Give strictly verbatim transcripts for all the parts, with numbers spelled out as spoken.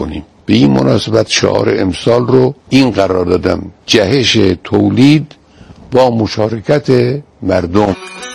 کنیم. به این مناسبت شعار امسال رو این قرار دادم: جهش تولید با مشارکت مردم.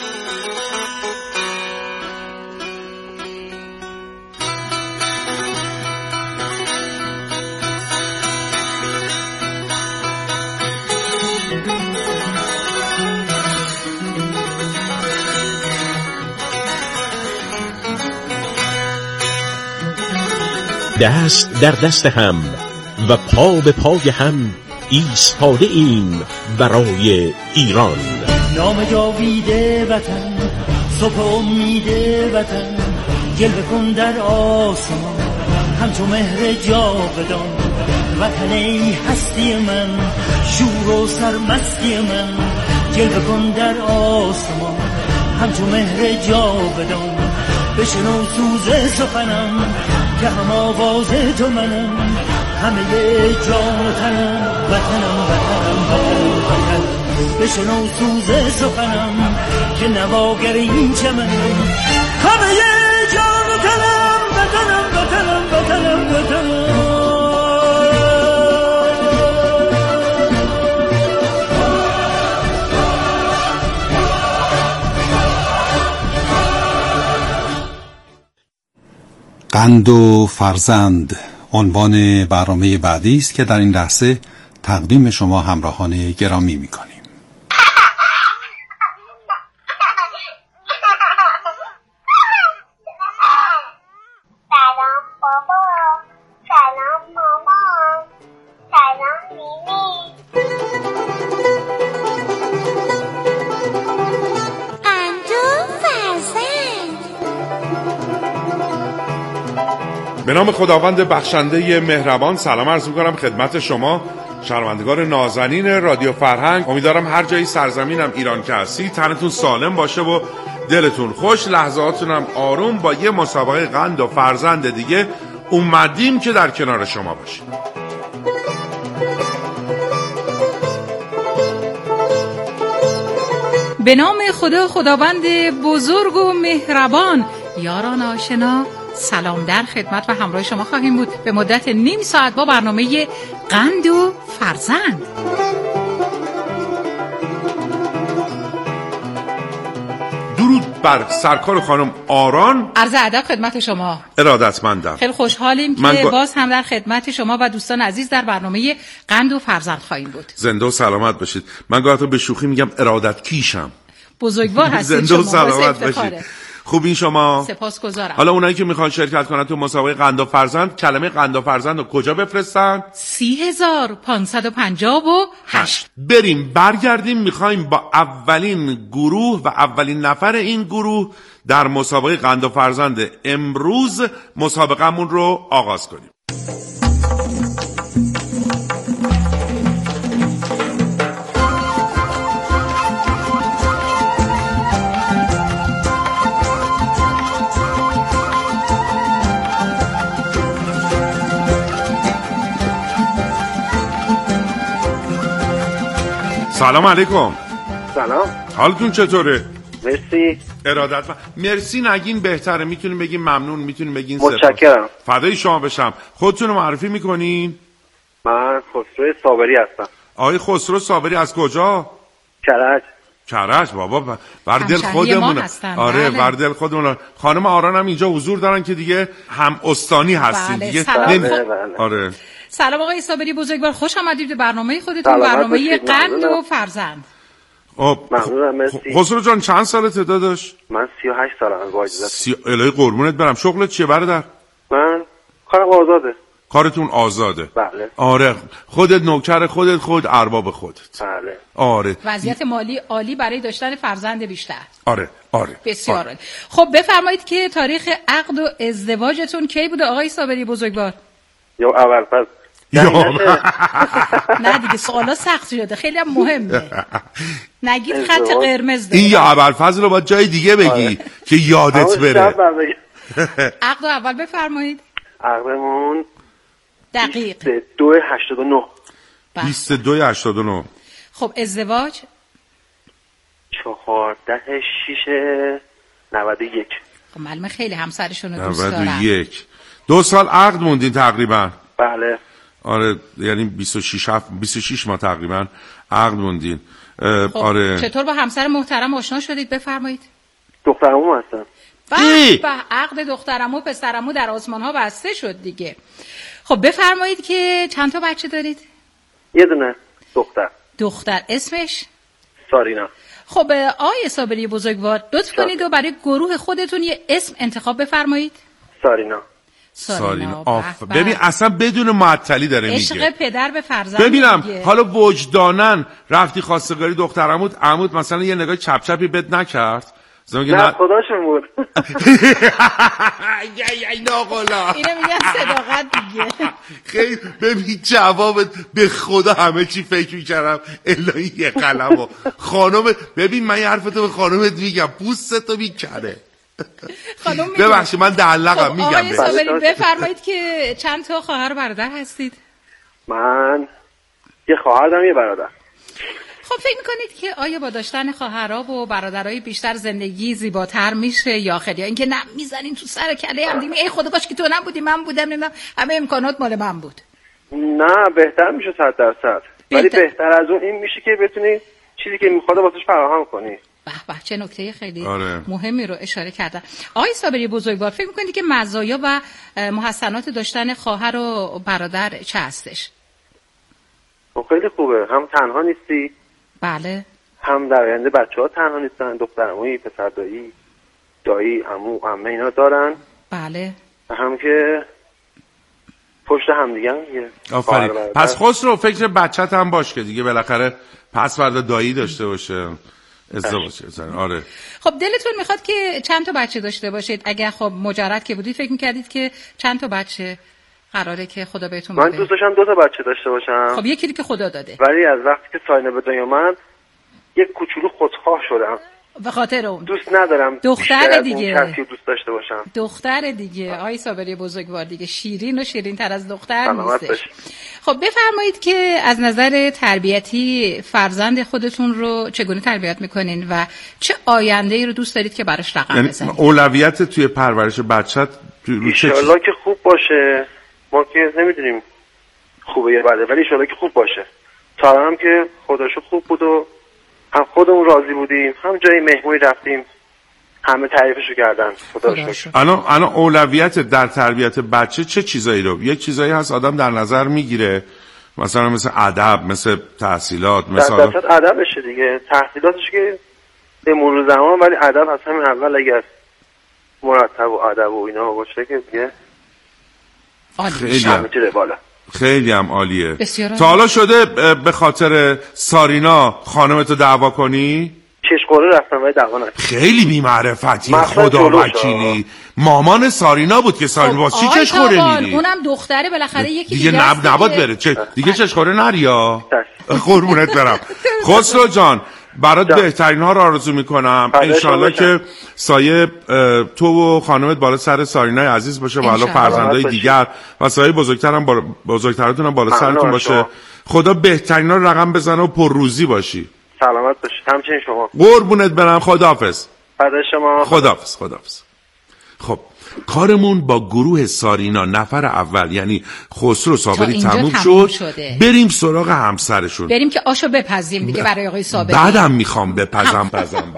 دست در دست هم و پا به پای هم ایستاده ایم برای ایران. نام جاویده وطن، صبح امید وطن، جلوه کن در آسمان همچون مهر جاودان. وطن ای هستی من، شور و سرمستی من، جلوه کن در آسمان همچون مهر جاودان. بشنو سوز سخنم که هم آواز تو منم، همه جان و تنم، وطنم وطنم وطنم وطنم. بشنو سوز سخنم که نواگر این چمنم، همه جان و تنم، وطنم وطنم وطنم وطنم. قند و فرزند عنوان برنامه بعدی است که در این لحظه تقدیم شما همراهان گرامی می‌کنیم. سلام بابا، سلام مامان، سلام مینی. قند و فرزند. به نام خداوند بخشنده مهربان سلام عرض می‌کنم خدمت شما شنوندگان نازنین رادیو فرهنگ. امیدوارم هر جایی سرزمینم ایران که هستی تنتون سالم باشه و دلتون خوش، لحظاتونم آروم. با یه مسابقه قند و فرزند دیگه اومدیم که در کنار شما باشیم. به نام خدا خداوند بزرگ و مهربان. یاران آشنا سلام در خدمت و همراه شما خواهیم بود به مدت نیم ساعت با برنامه قند و فرزند. درود بر سرکار خانم آران. عرض ادب خدمت شما. ارادتمندم. خیلی خوشحالیم که با... باز هم در خدمت شما و دوستان عزیز در برنامه قند و فرزند خواهیم بود. زنده و سلامت باشید. من گاهی به شوخی میگم ارادت کیشم. بزرگوار هستید. زنده و سلامت باشید. خوبین شما؟ سپاسگزارم. حالا اونایی که میخوان شرکت کنن تو مسابقه قند و فرزند، کلمه قند و فرزند رو کجا بفرستن؟ سی هزار پانصد و پنجاه و هشت. بریم برگردیم. میخوایم با اولین گروه و اولین نفر این گروه در مسابقه قند و فرزند امروز مسابقه‌مون رو آغاز کنیم. سلام علیکم. سلام. حالتون چطوره؟ مرسی. ارادت من. مرسی نگین بهتره، میتونیم بگیم ممنون، میتونیم بگیم سپاس. متشکرم. فدای شما بشم. خودتون رو معرفی میکنین؟ من خسرو صابری هستم. آقای خسرو صابری از کجا؟ کرج. کرج بابا، بر دل خودمون. آره بر دل خودمون. خانم آران هم اینجا حضور دارن که دیگه هم استانی هستین. بله. دیگه سلام. نمی... بله بله. آره. سلام آقای صابری بزرگوار، خوش آمدید به برنامه خودتون، برنامه قند و فرزند. ممنونم. مرسی. خسرو جان چند سالته داداش؟ من سی و هشت سالمه با اجازه. سی... الهی قربونت برم. شغلت چیه برادر؟ من کارم آزاده. کارتون آزاده؟ بله. آره خودت نوکر خودت، خود ارباب خودت. بله. آره. وضعیت مالی عالی برای داشتن فرزند بیشتر. آره آره. بسیار عالی. خب بفرمایید که تاریخ عقد و ازدواجتون کی بوده آقای صابری بزرگوار؟ یا اول پس نه دیگه سوالا سخت شده، خیلی هم مهمه. نگید خط قرمز داره. این یا ابوالفضل رو باید جای دیگه بگی که یادت بره. عقد اول بفرمایید. عقدمون دقیق بیست و دو هشتاد و نه. بیست و دو هشتاد و نه. خب ازدواج چهارده شش نود و یک. خب معلومه خیلی همسرشون رو دوست دارن. نود و یک. دو سال عقد موندین تقریبا. بله. آره یعنی بیست و شش هفت بیست و شش ماه تقریبا عقد موندین. خب آره. چطور با همسر محترم آشنا شدید؟ بفرمایید. دخترمو هستن. به به، عقد دخترمو پسرمو در آسمان ها بسته شد دیگه. خب بفرمایید که چند تا بچه دارید؟ یه دونه دختر. دختر اسمش؟ سارینا. خب آقای صابری بزرگوار لطف کنید و برای گروه خودتون یه اسم انتخاب بفرمایید. سارینا. سارینا. آف. ببین اصلا بدون معطلی داره میگه. عشق پدر به فرزند. ببینم دیگه. حالا وجدانن رفتی خواستگاری دختر عموت عموت مثلا یه نگاه چپ چپی بد نکرد؟ نه خداشون بود. ای ناقلا اینو میگن صداقت دیگه. خیلی ببین جوابت به خدا همه چی فکر میکردم الا یه قلمو خانم. ببین من یه حرفتو به خانمت میگم پوستتو میکنه. خانم ببخشید من دلقم خب میگم. آقای صابری بفرمایید که چند تا خواهر و برادر هستید؟ من یه خواهر دارم یه برادر. خب فکر میکنید که آیا با داشتن خواهرها و برادرای بیشتر زندگی زیباتر میشه یا خیر، یا اینکه نه میزنین تو سر کله هم دیگه ای خدا کاش که تو نبودی من بودم نمیدونم همه امکانات مال من بود؟ نه بهتر میشه صد درصد. ولی بهتر از اون این میشه که بتونی چیزی که میخواد واسش فراهم کنی. به به چه نکته خیلی آره. مهمی رو اشاره کردن آقای صابری بزرگوار. فکر میکنید که مزایا و محسنات داشتن خواهر و برادر چه هستش؟ خیلی خوبه، هم تنها نیستی. بله. هم در آینده بچه‌ها تنها نیستن، دخترعمویی، پسر دایی، دایی، عمو، عمه اینا دارن. بله. هم که پشت هم دیگه. آفرین. پس خسرو فکر بچت هم باش که دیگه بالاخره پس فردا دایی داشته باشه، ازدواج کنه. آره. خب دلتون میخواد که چند تا بچه داشته باشید؟ اگر خب مجرد که بودید فکر میکردید که چند تا بچه قراره که خدا بهتون بده؟ من دوست داشتم دو تا بچه داشته باشم. خب یکی که خدا داده. ولی از وقتی که ساینه به دنیا اومد یک کوچولو خودخواه شدم. به خاطر اون دوست ندارم دختر دیگه کسی دوست داشته باشم. دختر دیگه آقای صابری بزرگوار دیگه شیرین و شیرین تر از دختر نیستش. خب بفرمایید که از نظر تربیتی فرزند خودتون رو چگونه تربیت میکنین و چه آینده‌ای رو دوست دارید که براش رقم یعنی بزنید؟ اولویت توی پرورش بچت رو چه چیزی؟ که خوب باشه. ما که نمیدونیم خوبه یا بده، ولی ان که خوب باشه. تا هم که خودشو خوب بود و هم خودمون راضی بودیم، هم جای مهمونی رفتیم همه تعریفشو کردن. خدا شکر. الان الان اولویت در تربیت بچه چه چیزایی رو؟ یک چیزایی هست آدم در نظر میگیره، مثلا مثل ادب، مثل تحصیلات، مثلا در درصد ادبشه دیگه. تحصیلاتش که به مرور زمان، ولی ادب از همین اول اگر مرتب و ادب و اینا باشه که دیگه خیلی هم بالا. خیلی هم عالیه. بسیار تا حالا شده به خاطر سارینا خانمتو دعوا کنی؟ چشقوره رفتم ولی دعوا نکردم. خیلی بی‌معرفتی خدا وکیلی. مامان سارینا بود که سارینا واسه چی چشقوره میری؟ اونم دختره بالاخره یکی دیگه دیگه نب نباد بره. چه دیگه چشقوره نریا. قربونت برم. خسرو جان برات بهترین ها رو آرزو میکنم. انشالله که سایه تو و خانمت بالا سر سارینای عزیز باشه و حالا فرزندای دیگر و سایه بزرگترم بالا بزرگترتون هم بالا سرتون باشه. خدا بهترین ها رو رقم بزنه و پرروزی باشی. سلامت باشید. همچنین شما. قربونت برم. خداحافظ. فدای شما. خداحافظ. خداحافظ. خب کارمون با گروه سارینا نفر اول یعنی خسرو صابری تموم شد. شده. بریم سراغ همسرشون. بریم که آشو بپزیم دیگه برای آقای صابری. بعدم میخوام بپزم پزم.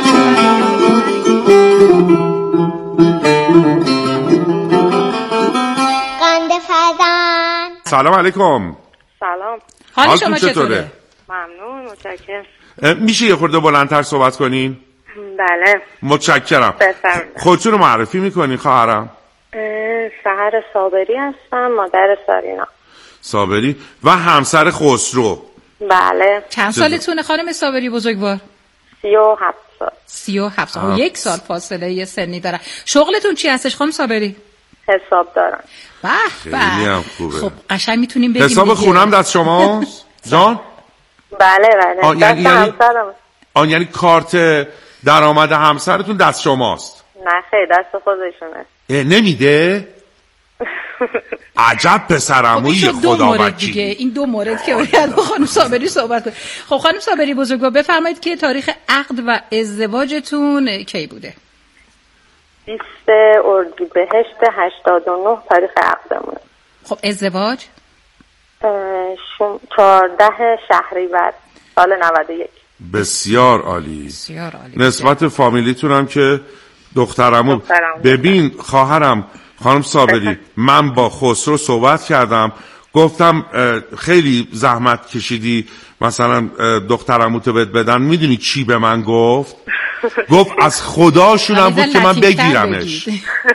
قند فزن. سلام علیکم. سلام. حال شما چطوره؟ ممنون، متشکرم. میشه یه خورده بلندتر صحبت کنین؟ بله. متشکرم. خودتون رو معرفی میکنین خواهرم؟ سحر صابری هستم، مادر سارینا. صابری و همسر خسرو. بله. چند سالتونه خانم صابری بزرگوار؟ سی و هفت سال. سی و هفت سال. یک سال فاصله یه سنی دارن. شغلتون چی هستش خانم صابری؟ حساب دارم. به به. خیلی هم خوبه. خب قشنگ میتونیم بگیم حساب خونم دست شماست؟ جان؟ بله بله. آن یعنی یعنی آن یعنی کارت درآمد همسرتون دست شماست؟ نه خیلی دست خودشونه. نمیده؟ عجب پسرعمویی خدا وکیلی. این دو مورد که باید با خانم صابری صحبت کنیم. خب خانم صابری بزرگوار بفرمایید که تاریخ عقد و ازدواجتون کی بوده؟ بیست اردیبهشت هشتاد و نه تاریخ عقدمونه. خب ازدواج؟ چهارده شهریور سال نود و یک. بسیار عالی. بسیار عالی. نسبت فامیلیتون هم که دخترمو ببین خواهرم خانم صابری، من با خسرو صحبت کردم، گفتم خیلی زحمت کشیدی مثلا دخترمو تو بهت بدن، میدونی چی به من گفت؟ گفت از خداشونم بود که من بگیرمش.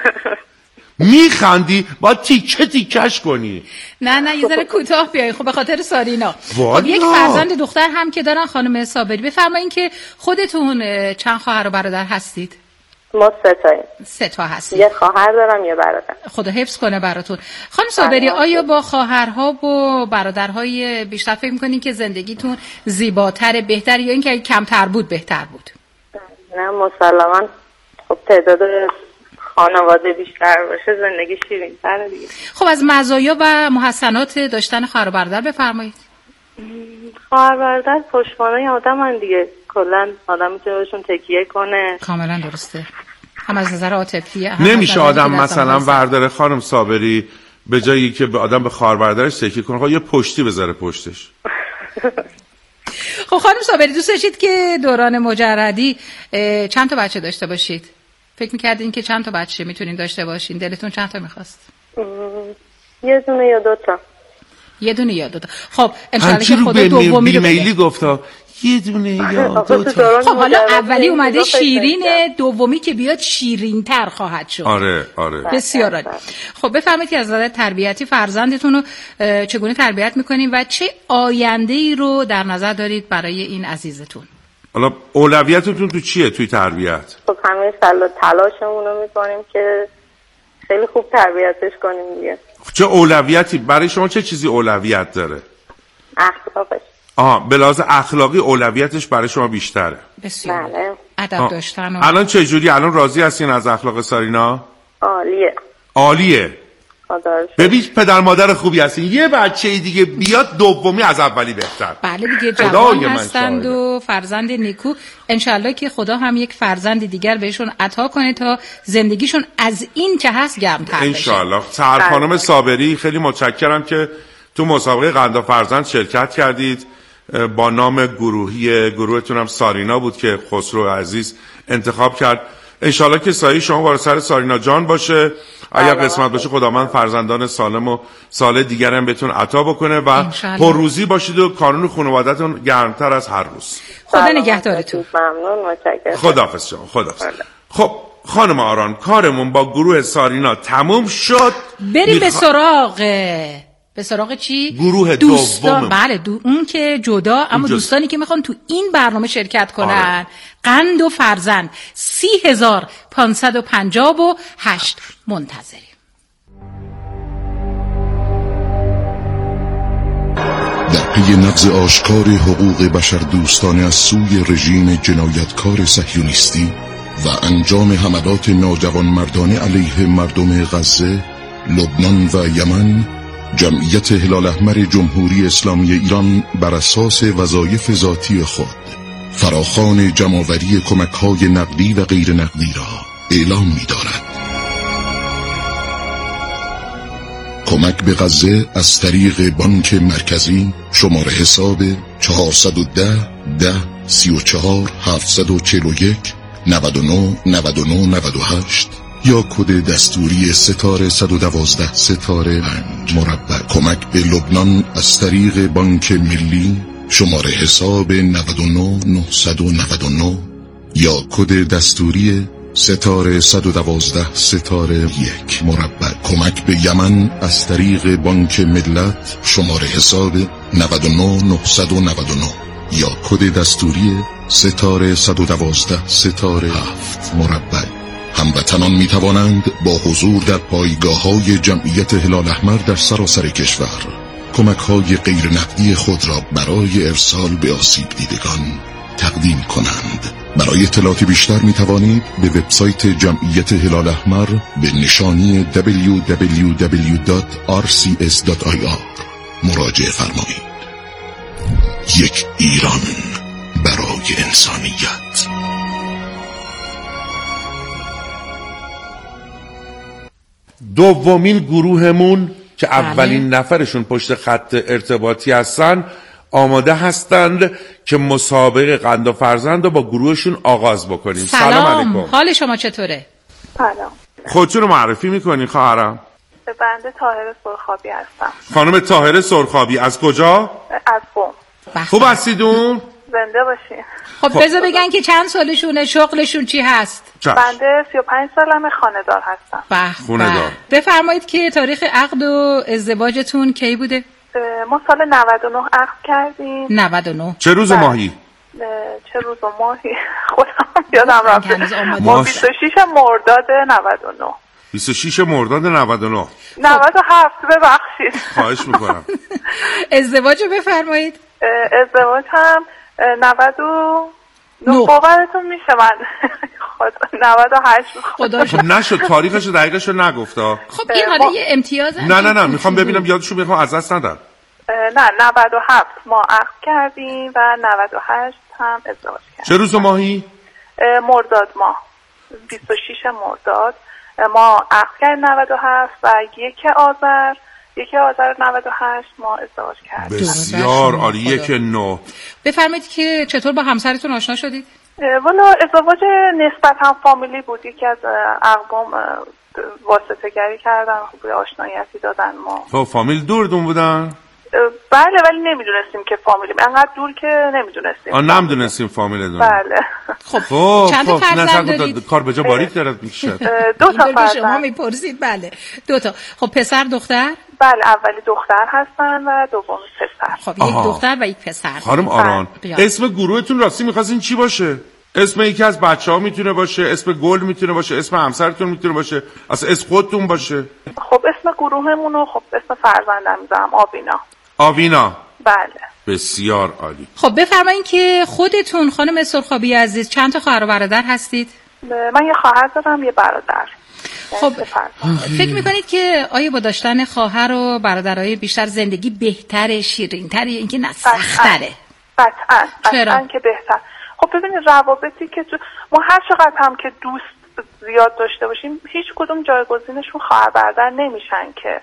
میخندی با تیکه تیکش کنی. نه نه یه ذره کوتاه بیای. خب به خاطر سارینا. خب یک فرزند دختر هم که دارن خانم صابری، بفرمایین که خودتون چند خواهر و برادر هستید؟ ما سه تاییم. سه تا هستید. یه خواهر دارم یه برادر. خدا حفظ کنه براتون. خانم صابری آیا با خواهرها و برادرهای بیشتر فکر می‌کنین که زندگیتون زیباتر، بهتر یا اینکه کمتر بود بهتر بود؟ نه مسلماً خب تعداد خانواده بیشتر باشه زندگی شیرین‌تره دیگه. خب از مزایا و محسنات داشتن خواهر و برادر بفرمایید. خواهر برادر پشتوانه آدمن دیگه، کلا آدم میتونه بهشون تکیه کنه. کاملا درسته. هم از نظر عاطفی نمیشه آدم مثلا برداره خانم صابری به جایی که به آدم به خواهر برادرش تکیه کنه، خب یه پشتی بذاره پشتش. خب خانم صابری دوست داشتید که دوران مجردی چند تا بچه داشته باشید؟ فکر می‌کردین که چند تا بچه میتونین داشته باشین؟ دلتون چند تا می‌خواست؟ یه دونه یا دو تا. یه دونه یا دو تا. خب ان شاء الله که خدا دومی رو بده. گفتا یه دونه یا دو تا. خب حالا اولی اومده شیرینه، دومی که بیاد شیرین‌تر خواهد شد. آره آره. بسیار عالی. خب بفرمایید که از نظر تربیتی فرزندتون رو چگونه تربیت می‌کنین و چه آینده‌ای رو در نظر دارید برای این عزیزتون؟ حالا اولویتتون تو چیه توی تربیت؟ خب همه سال تلاشمون رو می‌کنیم که خیلی خوب تربیتش کنیم دیگه. چه اولویتی برای شما، چه چیزی اولویت داره؟ اخلاقش. آها، به لحاظ اخلاقی اولویتش برای شما بیشتره. بسیار. بله. ادب داشتن. و... الان چه جوری؟ الان راضی هستین از اخلاق سارینا؟ عالیه. عالیه. ببین پدر مادر خوبی هستین. یه بچه دیگه بیاد دومی از اولی بهتر. بله دیگه جوان هستند و فرزند نیکو. انشالله که خدا هم یک فرزند دیگر بهشون عطا کنه تا زندگیشون از این که هست گرم‌تر بشه. انشالله. سحر خانم صابری خیلی متشکرم که تو مسابقه قند و فرزند شرکت کردید. با نام گروهی گروهتون هم سارینا بود که خسرو عزیز انتخاب کرد. انشالله که سایه شما بار سر سارینا جان باشه. اگر قسمت باشه خداوند فرزندان سالم و سال دیگر هم بهتون عطا بکنه و پرروزی باشید و کانون خانواده‌تون گرمتر از هر روز. خدا نگهدارتون. ممنون، متشکرم. خداحافظ شما. خداحافظ. خب خانم آران، کارمون با گروه سارینا تموم شد. بریم میخوا... به سراغ به سراغ چی؟ گروه دوم. بله دو... اون که جدا، اما جز... دوستانی که میخوان تو این برنامه شرکت کنن. آره. قند و فرزند سی هزار پانصد و پنجاه و هشت منتظریم. در پی نقض آشکار حقوق بشر دوستانه از سوی رژیم جنایتکار صهیونیستی و انجام حملات ناجوانمردانه علیه مردم غزه، لبنان و یمن، جمعیت هلال احمر جمهوری اسلامی ایران بر اساس وظایف ذاتی خود فراخوان جمع‌آوری کمک‌های نقدی و غیر نقدی را اعلام می‌دارد. کمک به غزه از طریق بانک مرکزی شماره حساب چهارصد و ده ده سی و چهار هفتصد و چهل و یک نود و نه نود و نه نود و هشت یا کد دستوری ستاره صد و دوازده ستاره پنج مربع. کمک به لبنان از طریق بانک ملی شماره حساب نود و نه نهصد و نود و نه یا کد دستوری ستاره صد و دوازده ستاره یک مربع. کمک به یمن از طریق بانک ملت شماره حساب نود و نه نهصد و نود و نه یا کد دستوری ستاره صد و دوازده ستاره هفت مربع. هموطنان می توانند با حضور در پایگاه‌های جمعیت هلال احمر در سراسر کشور کمک‌های غیر نقدی خود را برای ارسال به آسیب دیدگان تقدیم کنند. برای اطلاعات بیشتر می توانید به وبسایت جمعیت هلال احمر به نشانی دبلیو دبلیو دبلیو دات آر سی اس دات آی آر مراجعه فرمایید. یک ایران برای انسانیت. دومین گروهمون که اولین بله. نفرشون پشت خط ارتباطی هستن آماده هستند که مسابقه قند و فرزند رو با گروهشون آغاز بکنیم. سلام, سلام علیکم. حال شما چطوره؟ سلام. خودتون رو معرفی میکنی خواهرم؟ بنده طاهره سرخابی هستم. خانم طاهره سرخابی از کجا؟ از قم. خوب هستیدون؟ زنده باشین. خب بذار بگن که چند سالشونه، شغلشون چی هست؟ چشم. بنده سی و پنج سالمه، خانه‌دار هستم. خانه‌دار. بفرمایید که تاریخ عقد و ازدواجتون کی بوده؟ ما سال نود و نه عقد کردیم. نود و نه. چه روز و ماهی؟ چه روز و ماهی خودم یادم رفته. ما بیست و شش مرداد نود و نه. بیست و شش مرداد نود و نه. نود و هفت ببخشید. خواهش میکنم. ازدواجو بفرمایید. ازدواج هم نود و نه باورتون میشه من نود و هشت خدا خب نشد تاریخشو دقیقشو نگفتا. خب این حالا یه امتیاز نه نه نه میخوام ببینم یادشو میخوام از دست ندم. نه نود و هفت ما عقد کردیم و نود و هشت هم ازدواج کردیم. چه روز و ماهی؟ مرداد ماه بیست و شش مرداد ما عقد کردیم نود و هفت و یک آذر یک آذر نود و هشت ما ازدواج کردیم. بسیار عالی. یک نو. بفرمایید که چطور با همسرتون آشنا شدید؟ والا ازدواج نسبت هم فامیلی بود. یکی از اقوام واسطه گری کردن، خوب آشنایتی دادن. ما تو فامیل دوردون بودن؟ بله ولی نمیدونستیم که فامیلیم، انقدر دور که نمیدونستیم. آ نمیدونستیم فامیلتون. بله. خب خب چند تا فرزند دارید؟ کار به جا باریک دارد میشه. دو تا فرزند. شما میپرسید. بله دو تا. خب پسر دختر؟ بله اولی دختر هستن و دومی پسر. خب یک دختر و یک پسر. خانم آران اسم گروهتون راستی می‌خواستین چی باشه؟ اسم یکی از بچه‌ها میتونه باشه، اسم گل میتونه باشه، اسم همسرتون میتونه باشه، اصلا اسم خودتون باشه. خب اسم گروهمون رو خب اسم فرزندم میذارم آوینا. آوینا. بله. بسیار عالی. خب بفرمایید که خودتون خانم سرخابی عزیز چند تا خواهر و برادر هستید؟ من یه خواهر دارم، یه برادر. خب فکر میکنید که آیا با داشتن خواهر و برادرای بیشتر زندگی بهتره، شیرین‌تره یا اینکه نه سخت‌تره؟ قطعاً. چرا؟ قطعاً که بهتر. خب ببینید روابطی که تو ما هر چقدر هم که دوست زیاد داشته باشیم هیچ کدوم جایگزینشون خواهر برادر نمیشن که.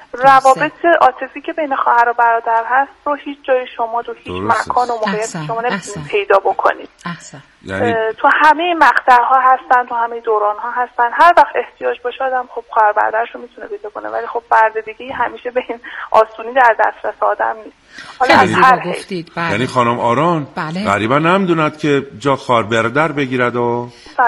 روابط عاطفی که بین خواهر و برادر هست رو هیچ جای شما تو هیچ مکان و موقعیت شما نمیتونید پیدا بکنید. یعنی تو همه مقطع‌ها هستن، تو همه دوران‌ها هستن. هر وقت احتیاج باشه آدم خب خواهر برادرش رو میتونه پیدا کنه، ولی خب فرد دیگه همیشه به این آسونی در دسترس آدم نیست. حالا از هر گفتید. یعنی خانم آران غریبا نمیدوند که جا خواهر برادر بگیرد و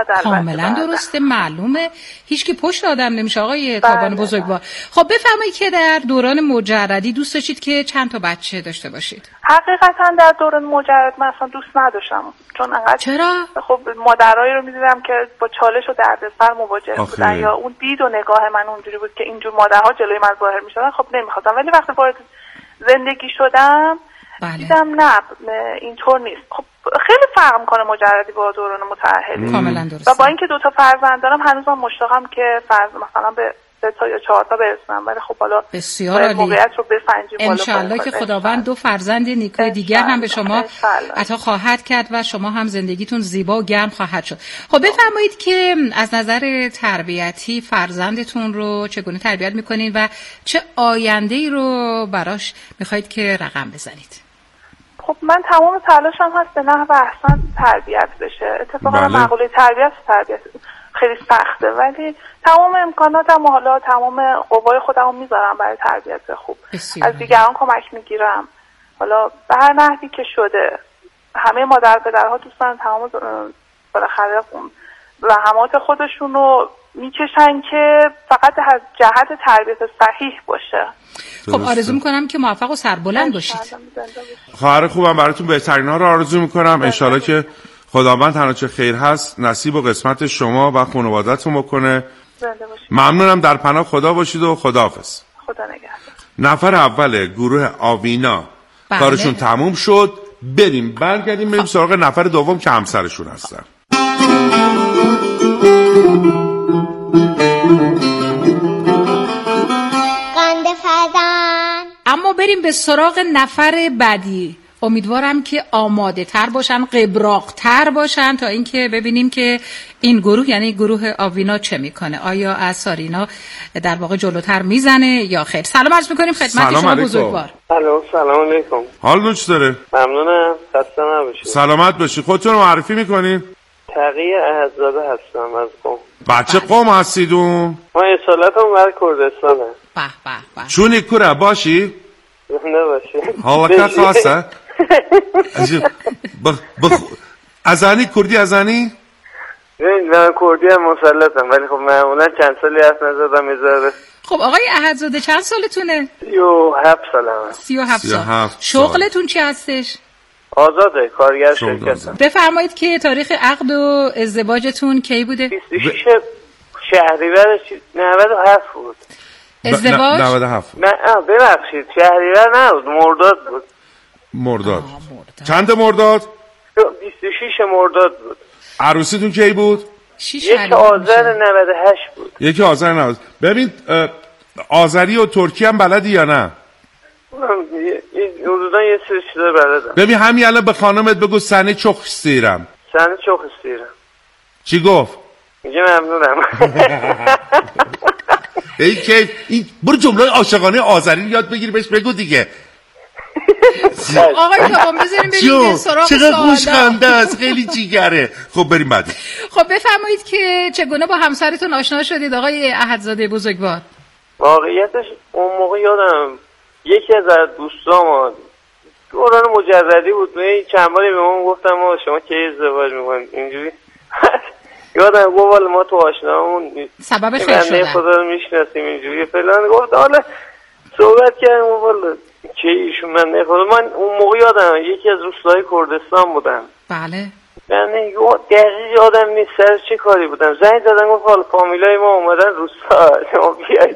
کاملا درسته، معلومه هیچ کی پشت آدم نمیشه آقای تابان بزرگوار. خب بفرمایید که در دوران مجردی دوست داشتید که چند تا بچه داشته باشید؟ حقیقتا در دوران مجرد من اصلا دوست نداشتم، چون انقدر چرا؟ خب مادرایی رو می‌دیدم که با چالش و دردسر مواجه بودن یا اون دید و نگاه من اونجوری بود که اینجور مادرها جلوی من ظاهر می‌شدن، خب نمی‌خواستم. ولی وقتی وارد زندگی شدم بله. دیدم نه اینطور نیست. خب خیلی فرق میکنه مجردی با دوران متأهلی. کاملا درسته. و با اینکه دو تا فرزند دارم هنوزم مشتاقم که فرض مثلا به سه تا یا چهار تا برسونم، ولی خب حالا بسیار عالی. موقعیت رو بفنجیم. ان شاءالله که خداوند دو فرزند نیکوی دیگر هم به شما عطا خواهد کرد و شما هم زندگیتون زیبا و گرم خواهد شد. خب بفرمایید که از نظر تربیتی فرزندتون رو چگونه تربیت میکنید و چه آینده‌ای رو براش میخواید که رقم بزنید؟ خب من تمام تلاشم هست به نحو احسن تربیت بشه. اتفاقا بله. مقوله تربیت تربیت خیلی سخته، ولی تمام امکاناتم و حالا تمام قوای خودم رو میذارم برای تربیت خوب. از دیگران کمک میگیرم، حالا به هر نحوی که شده. همه مادر پدرها دوستان تمام بالاخره زحمات خودشون رو میکشن که فقط از جهت تربیت صحیح باشه. خب آرزو میکنم که موفق و سربلند باشید. خواهر خوبم براتون بهترین ها رو آرزو میکنم. انشالله که خداوند تنها چه خیر هست نصیب و قسمت شما و خانواده‌تون بکنه. ممنونم، در پناه خدا باشید و خداحافظ. خدا نگهدار. نفر اول گروه آوینا بله. کارشون تموم شد. بریم برگردیم بریم سراغ نفر دوم که همسرشون هستن. قند فرزند. اما بریم به سراغ نفر بعدی. امیدوارم که آماده تر باشن، قبراق تر باشن تا اینکه ببینیم که این گروه یعنی گروه آوینا چه میکنه. آیا از سارینا در واقع جلوتر میزنه یا خیر؟ سلام عرض میکنیم خدمت شما بزرگوار. سلام سلام علیکم. حال چطوره؟ ممنونم. خسته نباشید. سلامت باشی. خودتون رو معرفی میکنین؟ تقی احدزاده هستم از قم. بچه قم هستیدون؟ ما اصالتم بر کردستانه. به به به. چونی کوره باشی؟ زنده باشی. حالا که خاصه؟ بخ بخ ازانی کردی ازانی؟ من کردی هم مسلطم ولی خب معمولا چند سالی هست نزدم میذاره. خب آقای احدزاده چند سالتونه؟ سی و هفت سالم. سی و هفت سال. شغلتون چی هستش؟ آزاده، کارگر شرکتم. بفرمایید که تاریخ عقد و ازدواجتون کی بوده؟ بیست و شش شهریور نود و هفت بود. ازدواج؟ نود و هفت. نه ببخشید شهریور نبود، مرداد بود. مرداد. چند مرداد؟ بیست و شش مرداد بود. عروسیتون کی بود؟ یک آذر نود و هشت بود. یک آذر نود و هشت. ببین آذری و ترکی هم بلدی یا نه؟ اردوزان یه سری چیزا بلدم. ببین همین الان به خانمت بگو سنه چخ استیرم. سنه چخ استیرم. چی گفت؟ میگه ممنونم. ای کیف این برو جمله عاشقانه آذری یاد بگیر بهش بگو دیگه. آقای بابا بذاریم بریم سراغ سوالا. چقدر خوشخنده است، خیلی جیگره. خب بریم بعدی. خب بفرمایید که چگونه با همسرتون آشنا شدید آقای احدزاده بزرگوار؟ واقعیتش اون موقع یادم یکی از دوستام دوران مجردی بود، من چند باری به من گفتم ما شما کی ازدواج میکنید اینجوری. یادم گفت والا ما تو آشنامون سبب خیر شدن خدا رو میشناسیم اینجوری فلان. گفت حالا صحبت کردیم والا کی ایشون من نخواد. من اون موقع یادم یکی از روستاهای کردستان بودم. بله. من دقیق یادم نیست سر چه کاری بودم. زنگ زدن گفت حالا فامیلای ما اومدن روستا شما بیاید.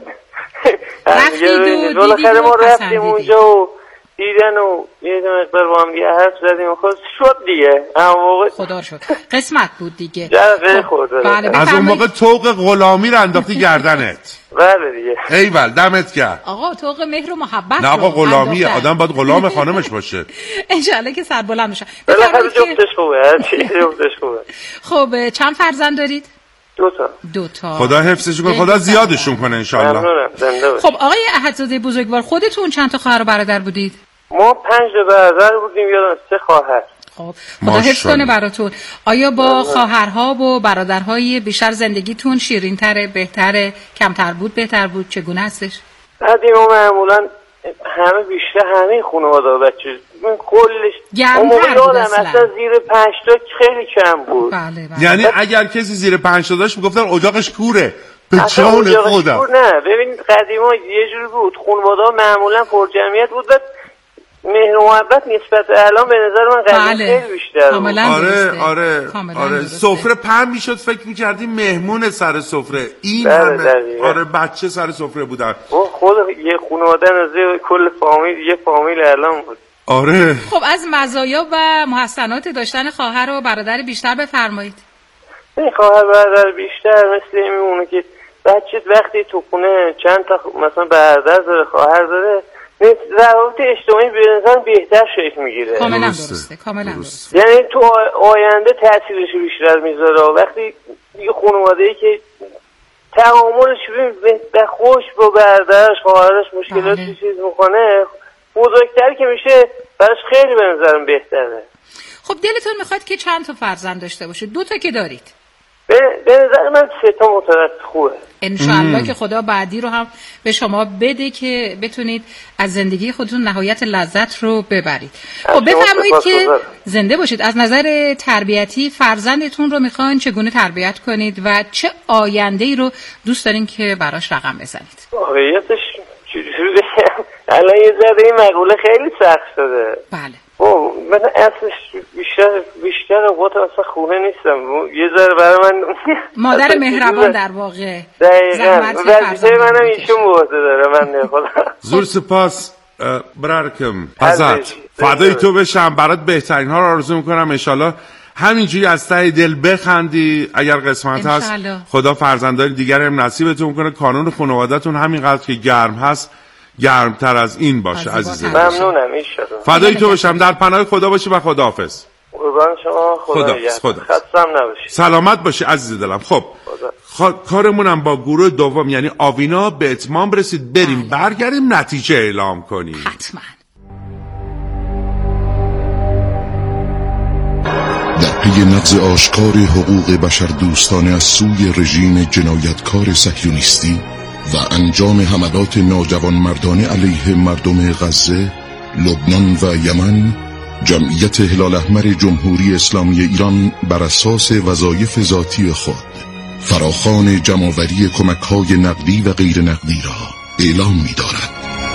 رفتید و بالاخره ما رفتیم اونجا و دیدن و یه مقدار با هم دیگه حرف زدیم و خود شد دیگه. اون موقع خدا شد قسمت بود دیگه. جرقه خورده. بله از اون موقع طوق غلامی رو انداختی گردنت. بله دیگه. ایول دمت گرم. آقا طوق مهر و محبت. نه آقا غلامی آدم باید غلام خانمش باشه. ان شاءالله که سربلند بشه. بالاخره جفتش خوبه. هر چی جفتش خوبه. خب چند فرزند دارید؟ دو تا. دو تا. خدا حفظش کنه، خدا زیادشون کنه ان شاء الله. ممنونم. زنده باشید. خب آقای احدزاده بزرگوار خودتون چند تا خواهر و برادر بودید؟ ما پنج تا برادر بودیم، یادم سه خواهر. خب خدا حفظ کنه براتون. آیا با خواهرها و برادرهای بیشتر زندگیتون شیرین‌تره، بهتره، کمتر بود، بهتر بود، چگونه هستش؟ قدیما معمولا همه بیشتر همه خانواده بچه من کلش اون موقع یادم اصلا زیر پنج تا خیلی کم بود. بله بله. یعنی اگر کسی زیر پنج تا داشت میگفتن اجاقش کوره. به جان خودم. نه ببین قدیما یه جوری بود خانواده معمولا پر جمعیت بود و مهر و محبت نسبت الان به نظر من قدیم بله. خیلی بیشتر بود. آره آره آره سفره پهن میشد فکر میکردیم مهمون سر سفره این همه آره بچه سر سفره بودن. خود یه خانواده نزدیک کل فامیل یه فامیل الان بود. آره. خب از مزایا و محسنات داشتن خواهر و برادر بیشتر بفرمایید. این خواهر برادر بیشتر مثل این میمونه که بچه وقتی تو خونه چند تا مثلا برادر داره خواهر داره روابط اجتماعی به نظر بهتر شکل میگیره. کاملا درسته کاملا درسته. یعنی تو آینده تاثیرش بیشتر میذاره. وقتی یه خانواده‌ای که تعاملش به خوش با برادرش خواهرش مشکلات چیز میکنه بزرگتر که میشه براش خیلی به نظرم بهتره. خب دلتون میخواد که چند تا فرزند داشته باشید؟ دو تا که دارید. به نظر من سه تا متوسط خوبه. انشالله که خدا بعدی رو هم به شما بده که بتونید از زندگی خودتون نهایت لذت رو ببرید. خب بفرمایید که زنده باشید. از نظر تربیتی فرزندتون رو میخواین چگونه تربیت کنید و چه آینده‌ای رو دوست دارین که براش رقم بزنید؟ واقعیتش چجوری بگم الان یه ذره این مقوله خیلی سخت شده. بله. او من اصلا بیشتر بیشتر وقت اصلا خونه نیستم. یه ذره برای من مادر مهربان در واقع. دقیقاً. وظیفه منم ایشون بوده داره من نه خدا. زور سپاس برارکم حضرت فدای تو بشم برات بهترین ها رو آرزو میکنم. ان شاءالله همینجوری از ته دل بخندی اگر قسمت هست. خدا فرزندان دیگر هم نصیبتون کنه. کانون خانواده‌تون همینقدر که گرم هست گرمتر از این باشه عزیزم. ممنونم. ایشالا فدای تو بشم. در پناه خدا باشی و خداحافظ. قربان شما. خدا خدا خستم نباشی. سلامت باشی عزیز دلم. خب خ... کارمونم با گروه دوم یعنی آوینا به اتمام رسید. بریم برگردیم نتیجه اعلام کنیم. حتما. در پی نقض آشکار حقوق بشر دوستانه از سوی رژیم جنایتکار صهیونیستی و انجام حملات ناجوانمردانه علیه مردم غزه، لبنان و یمن، جمعیت هلال احمر جمهوری اسلامی ایران بر اساس وظایف ذاتی خود فراخوان جمع‌آوری کمک‌های نقدی و غیر نقدی را اعلام می‌دارد.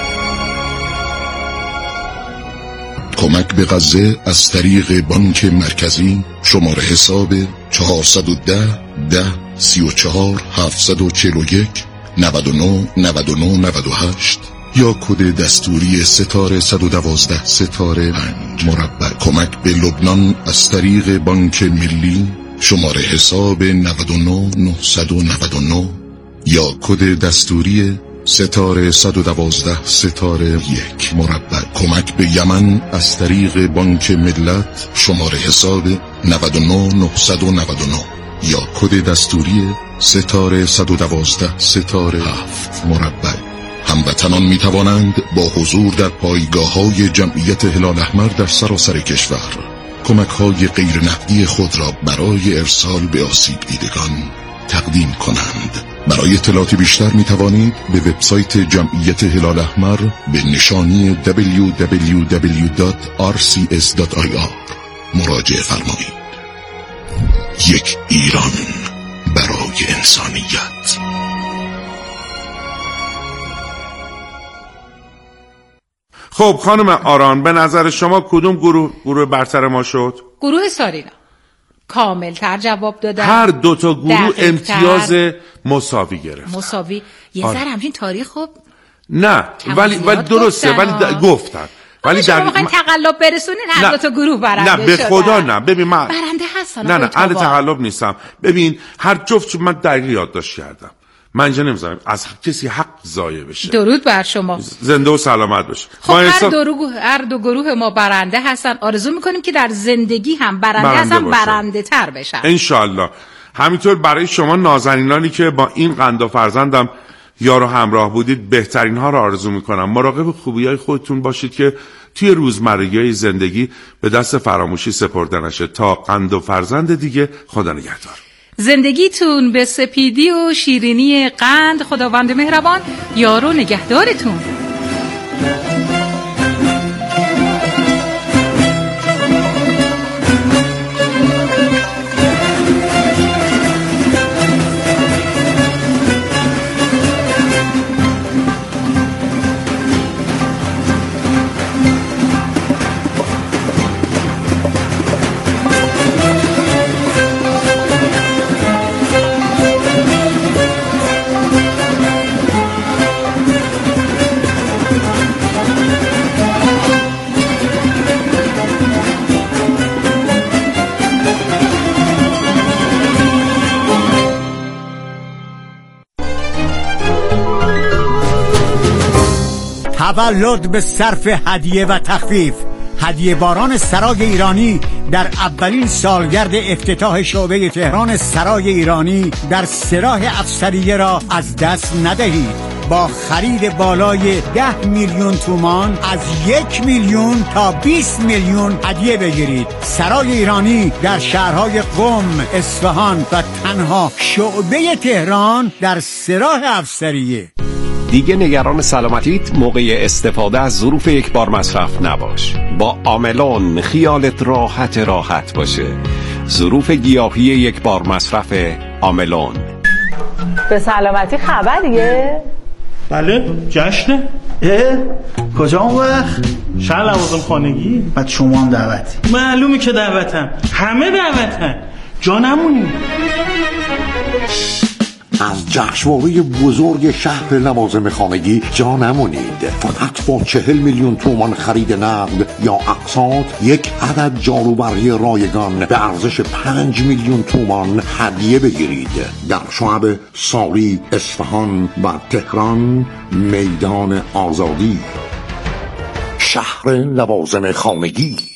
کمک به غزه از طریق بانک مرکزی شماره حساب چهارصد و ده ده سی و چهار هفتصد و چهل و یک نود و نه نود و نه نود و هشت یا کد دستوری ستاره صد و دوازده ستاره پنج مربع. کمک به لبنان از طریق بانک ملی شماره حساب نود و نه نهصد و نود و نه یا کد دستوری ستاره صد و دوازده ستاره یک مربع. کمک به یمن از طریق بانک ملت شماره حساب نود و نه نهصد و نود و نه یا کد دستوری ستاره صد و دوازده ستاره هفت مربع. هموطنان می توانند با حضور در پایگاه های جمعیت هلال احمر در سراسر کشور کمک های غیر نقدی خود را برای ارسال به آسیب دیدگان تقدیم کنند. برای اطلاعات بیشتر می توانید به وبسایت جمعیت هلال احمر به نشانی دبلیو دبلیو دبلیو دات آر سی اس دات آی آر مراجعه فرمایید. یک ایران برای انسانیت. خب خانم آران، به نظر شما کدوم گروه گروه برتر ما شد؟ گروه سارینا کامل تر جواب دادن. هر دو تا گروه امتیاز مساوی گرفت. مساوی یه ذره همین تاریخ. خب نه ولی ولی درسته ولی د... گفتن ولی در واقعا تقلب برسونین هر دو تا گروه برنده نه به خدا نه. ببین من برنده هستن. نه نه اهل تقلب نیستم. ببین هر جفت من دقیق یادداشت کردم. من اینجا نمیذارم از کسی حق ضایع بشه. درود بر شما. زنده و سلامت باشه. خب هر حساب... دو گروه هر دو گروه ما برنده هستن. آرزو میکنیم که در زندگی هم برنده, برنده هستن، برنده تر بشن ان شاء الله. همینطور برای شما نازنینانی که با این قند و فرزندم یار و همراه بودید بهترین ها رو آرزو میکنم. مراقب خوبیای خودتون باشید که توی روزمرگی زندگی به دست فراموشی سپرده نشه. تا قند و فرزند دیگه، خدا نگهدار. زندگیتون به سپیدی و شیرینی قند خداوند مهربان یار و نگهدارتون. تولد به صرف هدیه و تخفیف. هدیه باران سرای ایرانی در اولین سالگرد افتتاح شعبه تهران سرای ایرانی در سراح افسریه را از دست ندهید. با خرید بالای ده میلیون تومان از یک میلیون تا بیست میلیون هدیه بگیرید. سرای ایرانی در شهرهای قم، اصفهان و تنها شعبه تهران در سراح افسریه. دیگه نگران سلامتیت موقع استفاده از ظروف یک بار مصرف نباش. با آملون خیالت راحت راحت باشه. ظروف گیاهی یک بار مصرف آملون. به سلامتی خبریه؟ بله جشنه. اه کجا اون وقت؟ شهر لوازم خانگی. بعد شما هم دعوتی؟ معلومه که دعوتم. همه دعوتن. جا نمونی. از جشنواره بزرگ شهر لوازم خانگی جا نمونید. فقط با چهل میلیون تومان خرید نقد یا اقساط یک عدد جاروبرقی رایگان به ارزش پنج میلیون تومان هدیه بگیرید. در شعب ساری، اصفهان و تهران، میدان آزادی. شهر لوازم خانگی.